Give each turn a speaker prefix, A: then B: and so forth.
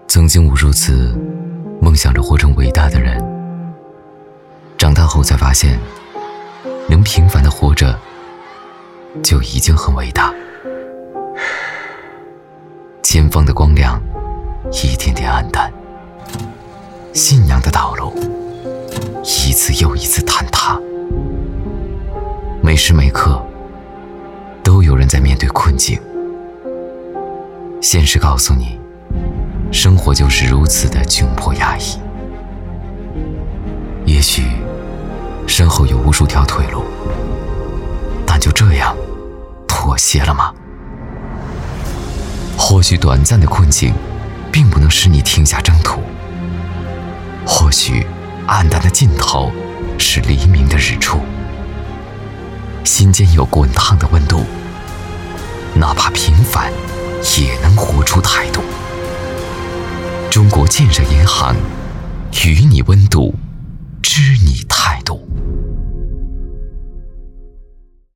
A: 曾经无数次梦想着活成伟大的人，长大后才发现，能平凡的活着就已经很伟大。前方的光亮一点点暗淡，信仰的道路一次又一次坍塌，每时每刻都有人在面对困境。现实告诉你，生活就是如此的窘迫压抑。也许身后有无数条退路，但就这样妥协了吗？或许短暂的困境并不能使你停下征途，或许暗淡的尽头是黎明的日出。心间有滚烫的温度，哪怕平凡也能活出态度。中国建设银行与你温度，知你态度。